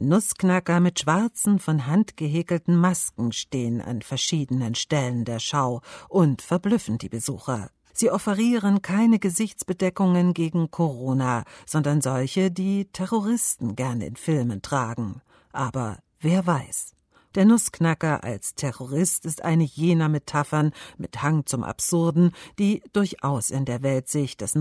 Nussknacker mit schwarzen, von Hand gehäkelten Masken stehen an verschiedenen Stellen der Schau und verblüffen die Besucher. Sie offerieren keine Gesichtsbedeckungen gegen Corona, sondern solche, die Terroristen gern in Filmen tragen. Aber wer weiß? Der Nussknacker als Terrorist ist eine jener Metaphern mit Hang zum Absurden, die durchaus in der Weltsicht des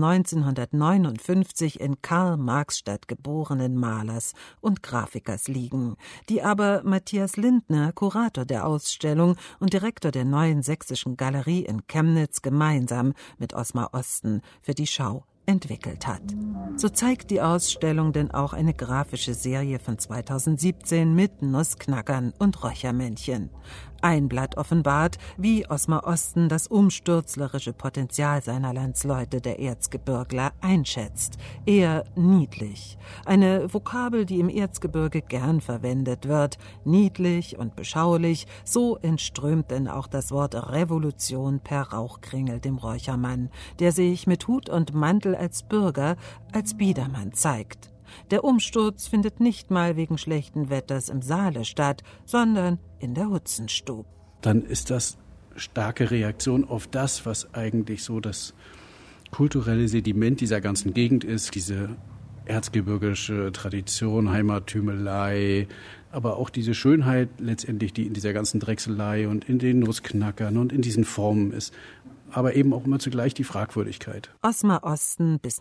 1959 in Karl-Marx-Stadt geborenen Malers und Grafikers liegen, die aber Matthias Lindner, Kurator der Ausstellung und Direktor der Neuen Sächsischen Galerie in Chemnitz, gemeinsam mit Oskar Osten für die Schau entwickelt hat. So zeigt die Ausstellung denn auch eine grafische Serie von 2017 mit Nussknackern und Räuchermännchen. Ein Blatt offenbart, wie Oskar Osten das umstürzlerische Potenzial seiner Landsleute, der Erzgebirgler, einschätzt. Eher niedlich. Eine Vokabel, die im Erzgebirge gern verwendet wird. Niedlich und beschaulich, so entströmt denn auch das Wort Revolution per Rauchkringel dem Räuchermann, der sich mit Hut und Mantel als Bürger, als Biedermann zeigt. Der Umsturz findet nicht mal wegen schlechten Wetters im Saale statt, sondern in der Hutzenstube. Dann ist das starke Reaktion auf das, was eigentlich so das kulturelle Sediment dieser ganzen Gegend ist, diese erzgebirgische Tradition, Heimattümelei, aber auch diese Schönheit letztendlich, die in dieser ganzen Drechselei und in den Nussknackern und in diesen Formen ist. Aber eben auch immer zugleich die Fragwürdigkeit. Oskar Osten, bis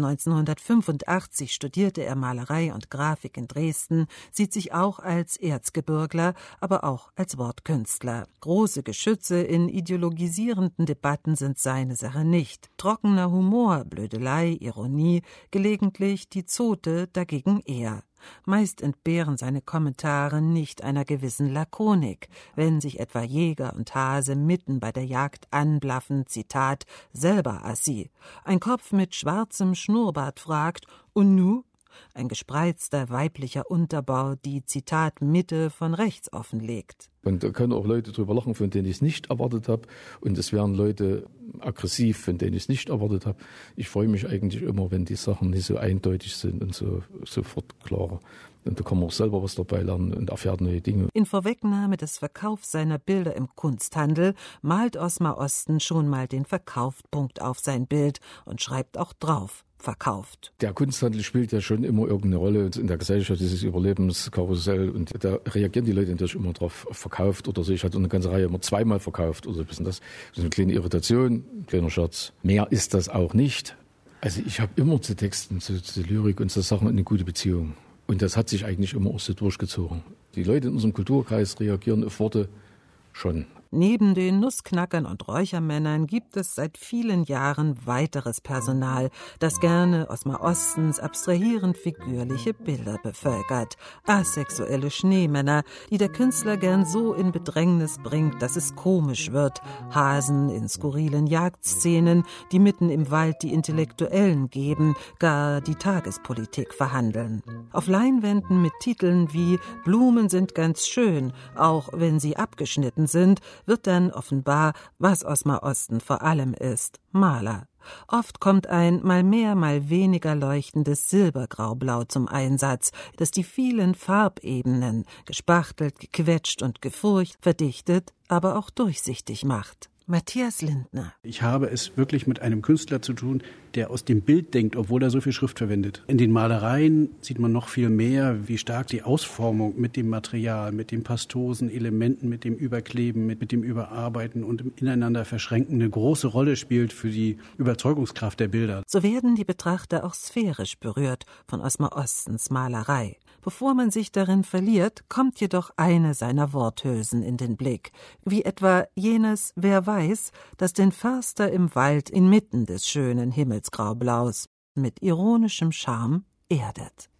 1985 studierte er Malerei und Grafik in Dresden, sieht sich auch als Erzgebirgler, aber auch als Wortkünstler. Große Geschütze in ideologisierenden Debatten sind seine Sache nicht. Trockener Humor, Blödelei, Ironie, gelegentlich die Zote dagegen eher. Meist entbehren seine Kommentare nicht einer gewissen Lakonik, wenn sich etwa Jäger und Hase mitten bei der Jagd anblaffen, Zitat, selber assi. Ein Kopf mit schwarzem Schnurrbart fragt, und nu? Ein gespreizter weiblicher Unterbau, die, Zitat, Mitte von rechts offenlegt. Und da können auch Leute drüber lachen, von denen ich es nicht erwartet habe. Und es werden Leute aggressiv, von denen ich es nicht erwartet habe. Ich freue mich eigentlich immer, wenn die Sachen nicht so eindeutig sind und so sofort klar. Und da kann man auch selber was dabei lernen und erfährt neue Dinge. In Vorwegnahme des Verkaufs seiner Bilder im Kunsthandel malt Oskar Osten schon mal den Verkaufpunkt auf sein Bild und schreibt auch drauf: verkauft. Der Kunsthandel spielt ja schon immer irgendeine Rolle in der Gesellschaft, dieses Überlebenskarussell. Und da reagieren die Leute natürlich immer drauf, verkauft oder so. Ich hatte eine ganze Reihe immer zweimal verkauft oder so ein bisschen das. So eine kleine Irritation, ein kleiner Scherz. Mehr ist das auch nicht. Also ich habe immer zu Texten, zu Lyrik und zu Sachen eine gute Beziehung. Und das hat sich eigentlich immer auch so durchgezogen. Die Leute in unserem Kulturkreis reagieren auf Worte schon. Neben den Nussknackern und Räuchermännern gibt es seit vielen Jahren weiteres Personal, das gerne Oskar Ostens abstrahierend figürliche Bilder bevölkert. Asexuelle Schneemänner, die der Künstler gern so in Bedrängnis bringt, dass es komisch wird. Hasen in skurrilen Jagdszenen, die mitten im Wald die Intellektuellen geben, gar die Tagespolitik verhandeln. Auf Leinwänden mit Titeln wie »Blumen sind ganz schön«, auch wenn sie abgeschnitten sind, wird dann offenbar, was Oskar Osten vor allem ist: Maler. Oft kommt ein mal mehr, mal weniger leuchtendes Silbergraublau zum Einsatz, das die vielen Farbebenen, gespachtelt, gequetscht und gefurcht, verdichtet, aber auch durchsichtig macht. Matthias Lindner. Ich habe es wirklich mit einem Künstler zu tun, der aus dem Bild denkt, obwohl er so viel Schrift verwendet. In den Malereien sieht man noch viel mehr, wie stark die Ausformung mit dem Material, mit den pastosen Elementen, mit dem Überkleben, mit dem Überarbeiten und im ineinander Verschränken eine große Rolle spielt für die Überzeugungskraft der Bilder. So werden die Betrachter auch sphärisch berührt von Oskar Ostens Malerei. Bevor man sich darin verliert, kommt jedoch eine seiner Worthülsen in den Blick, wie etwa jenes »Wer weiß«, das den Förster im Wald inmitten des schönen Himmelsgraublaus mit ironischem Charme erdet.